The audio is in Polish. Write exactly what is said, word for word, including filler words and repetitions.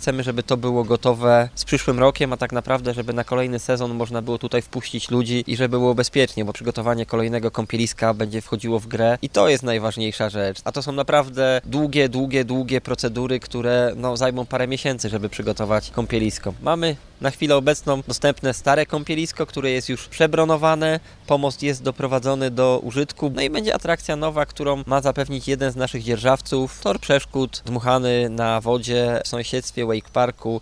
chcemy, żeby to było gotowe z przyszłym rokiem, a tak naprawdę, żeby na kolejny sezon można było tutaj wpuścić ludzi i żeby było bezpiecznie, bo przygotowanie kolejnego kąpieliska będzie wchodziło w grę i to jest najważniejsza rzecz. A to są naprawdę długie, długie, długie procedury, które no, zajmą parę miesięcy, żeby przygotować kąpielisko. Mamy na chwilę obecną dostępne stare kąpielisko, które jest już przebronowane, pomost jest doprowadzony do użytku, no i będzie atrakcja nowa, którą ma zapewnić jeden z naszych dzierżawców. Tor przeszkód dmuchany na wodzie w sąsiedztwie Wake Parku,